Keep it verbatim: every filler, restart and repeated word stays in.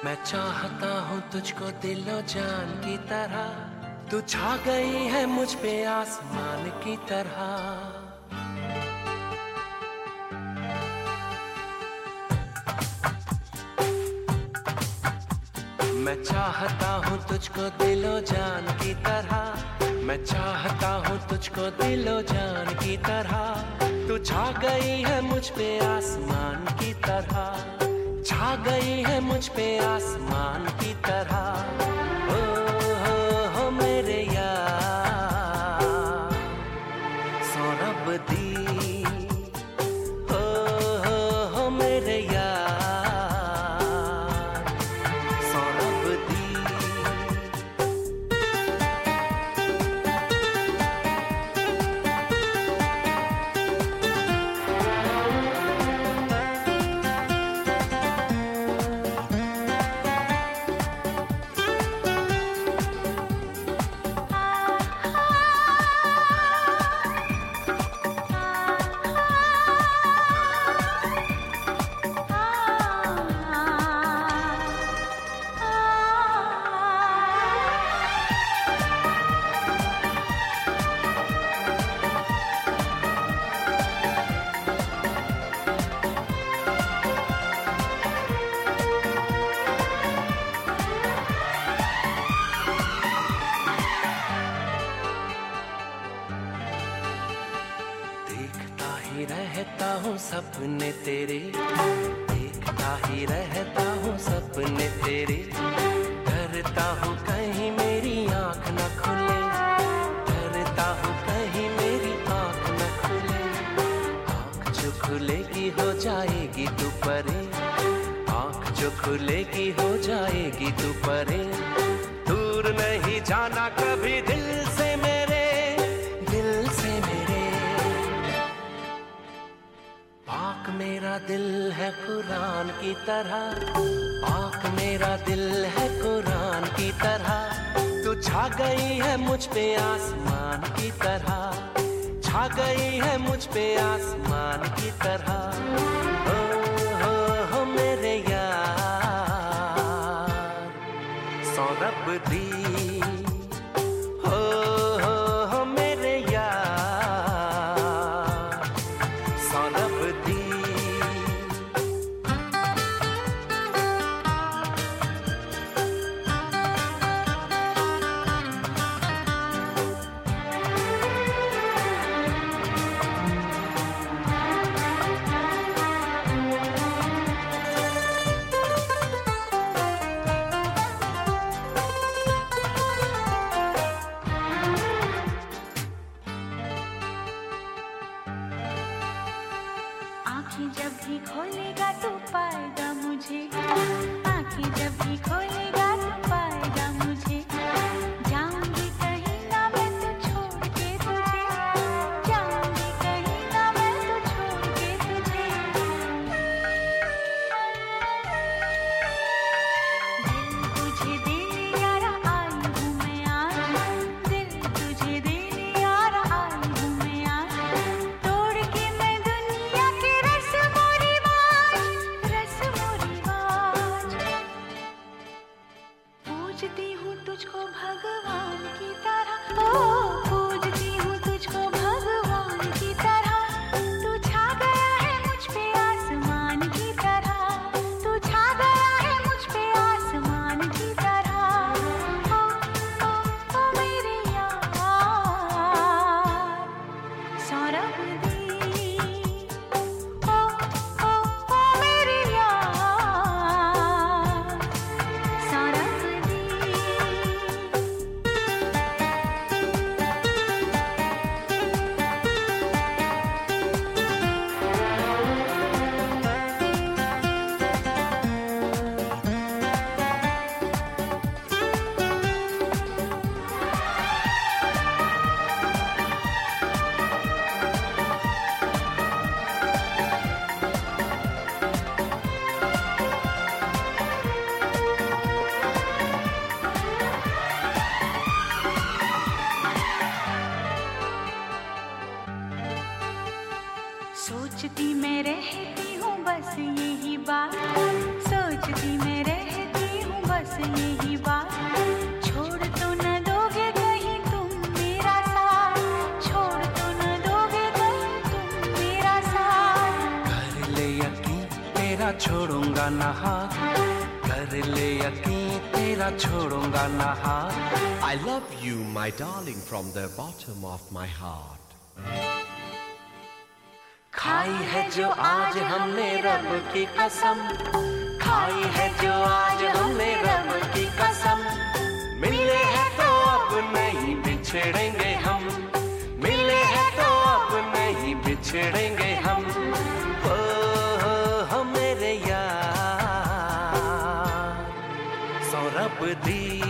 मैं चाहता हूँ तुझको दिलो जान की तरह, तू छा गई है मुझ पे आसमान की तरह। मैं चाहता हूँ तुझको दिलो जान की तरह, मैं चाहता हूँ तुझको दिलो जान की तरह। तू छा गई है मुझ पे आसमान की तरह, छा गई है मुझ पे आसमान की तरह। ओ हो हो मेरे यार सौरभ दी, ओ हो हो मेरे यार सौरभ दी। रहता हूँ सपने तेरे, देखता ही रहता हूँ सपने तेरे। डरता हूँ कहीं मेरी आँख न खुले, डरता हूँ कहीं मेरी आँख न खुले। आँख जो खुलेगी हो जाएगी तू परे, आँख जो खुलेगी हो जाएगी तू परे। दूर नहीं जाना कभी दिल से मेरे, दिल से मेरे। पाक मेरा दिल है कुरान की तरह, पाक मेरा दिल है कुरान की तरह। तू छा गई है मुझ पे आसमान की तरह, छा गई है मुझ पे आसमान की तरह। ओ हो हो मेरे यार सौरभ दी, हो हो हो मेरे यार सौरभ दी। आँखें जब भी खोलेगा तू पाएगा मुझे, आँखें जब भी खोलेगा तू पाएगा मुझे। जाऊंगी कहीं ना मैं तो छोड़ के तुझे, जाऊंगी कहीं ना मैं तो छोड़ के तुझे। दिल तुझे देने यारा आई हूँ मैं आज, दिल तुझे देने यारा आई हूँ मैं आज। तोड़ के मैं दुनिया के रस्मों रिवाज, रस्मों रिवाज। पूजती हूँ तुझको भगवान की तरह, ओ पूजती हूँ तुझको भगवान की तरह। तू छा गया है मुझ पे आसमान की तरह, तू छा गया है मुझ पे आसमान की तरह। ओ ओ ओ मेरे यार सौरभ दी, ओ ओ ओ मेरे यार सौरभ दी। सोचती मैं रहती हूँ बस यही बात, सोचती मैं रहती यही बात, छोड़ तो न दोगे कहीं तुम मेरा साथ, छोड़ तो न दोगे कहीं तुम मेरा साथ। कर ले यकीन तेरा छोड़ूंगा ना हाथ, कर ले यकीन तेरा छोड़ूंगा ना हाथ। I love you, my darling, from the bottom of my heart. खाई है जो आज हमने रब की कसम, खाई है जो आज हमने रब की कसम। मिले हैं तो अब नहीं बिछड़ेंगे हम, मिले हैं तो अब नहीं बिछड़ेंगे हम। ओ हो मेरे यार, सौ रब दी